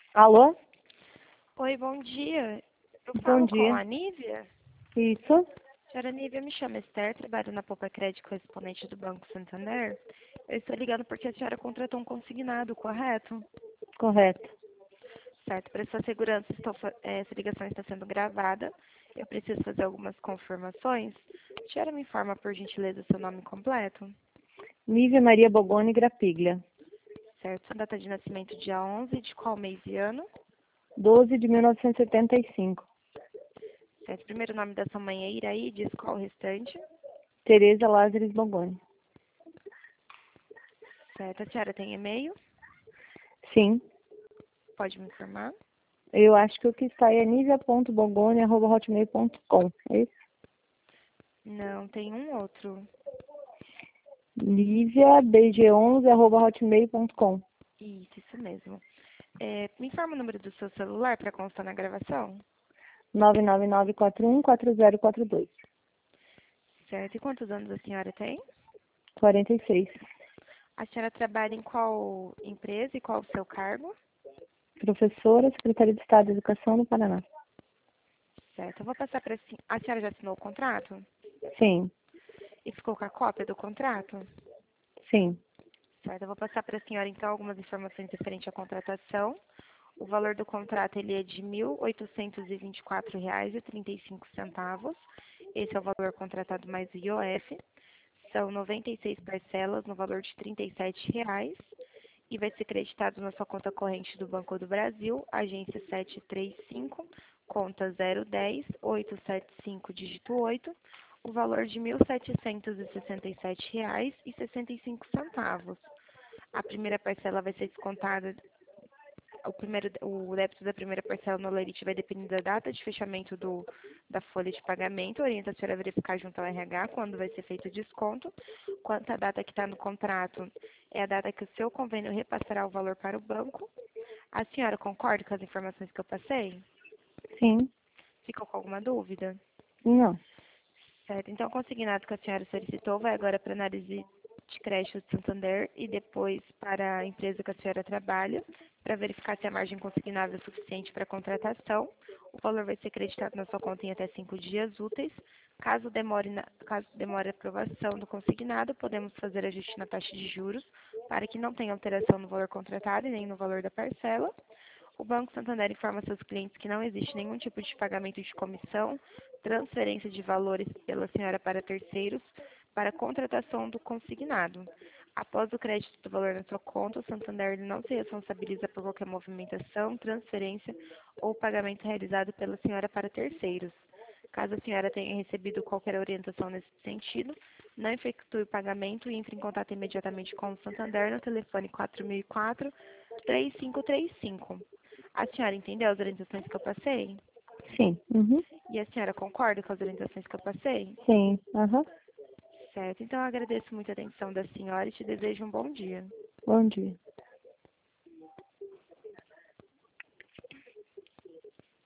Alô? Oi, bom dia. Eu Bom falo com dia. a Nívia. Isso? Senhora Nívia, me chama Esther, trabalho na Poupa Crédito correspondente do Banco Santander. Eu estou ligando porque a senhora contratou um consignado, correto? Correto. Certo, para sua segurança, essa ligação está sendo gravada. Eu preciso fazer algumas confirmações. A senhora me informa, por gentileza, seu nome completo? Nívia Maria Bogoni Grapiglia. Certo, sua data de nascimento dia 11, de qual mês e ano? 12 de 1975. Certo, primeiro nome da sua mãe é Iraíde, qual o restante? Tereza Lázares Bogoni. Certo, a senhora tem e-mail? Sim. Pode me informar? Eu acho que o que está é nivia.bogoni@hotmail.com. É isso? Não, tem um outro. Niviabg11@hotmail.com. Isso mesmo. Me informa o número do seu celular para constar na gravação? 999414042. Certo. E quantos anos a senhora tem? 46. A senhora trabalha em qual empresa e qual o seu cargo? Professora, Secretaria de Estado de Educação do Paraná. Certo. Eu vou passar para a senhora já assinou o contrato? Sim. E ficou com a cópia do contrato? Sim. Certo. Eu vou passar para a senhora, então, algumas informações referentes à contratação. O valor do contrato ele é de R$ 1.824,35. Esse é o valor contratado mais o IOF. São 96 parcelas no valor de R$ 37,00 e vai ser creditado na sua conta corrente do Banco do Brasil, agência 735, conta 010-875, dígito 8, o valor de R$ 1.767,65. A primeira parcela vai ser descontada. O débito da primeira parcela no Lerite vai depender da data de fechamento da folha de pagamento. Orienta a senhora a verificar junto ao RH quando vai ser feito o desconto. Quanto à data que está no contrato, é a data que o seu convênio repassará o valor para o banco. A senhora concorda com as informações que eu passei? Sim. Ficou com alguma dúvida? Não. Certo. Então, o consignado que a senhora solicitou vai agora para análise de crédito de Santander e depois para a empresa que a senhora trabalha, para verificar se a margem consignável é suficiente para a contratação. O valor vai ser creditado na sua conta em até 5 dias úteis. Caso demore a aprovação do consignado, podemos fazer ajuste na taxa de juros para que não tenha alteração no valor contratado e nem no valor da parcela. O Banco Santander informa seus clientes que não existe nenhum tipo de pagamento de comissão, transferência de valores pela senhora para terceiros, para a contratação do consignado. Após o crédito do valor na sua conta, o Santander não se responsabiliza por qualquer movimentação, transferência ou pagamento realizado pela senhora para terceiros. Caso a senhora tenha recebido qualquer orientação nesse sentido, não efetue o pagamento e entre em contato imediatamente com o Santander no telefone 4004-3535. A senhora entendeu as orientações que eu passei? Sim. Uhum. E a senhora concorda com as orientações que eu passei? Sim. Aham. Certo. Então, eu agradeço muito a atenção da senhora e te desejo um bom dia. Bom dia.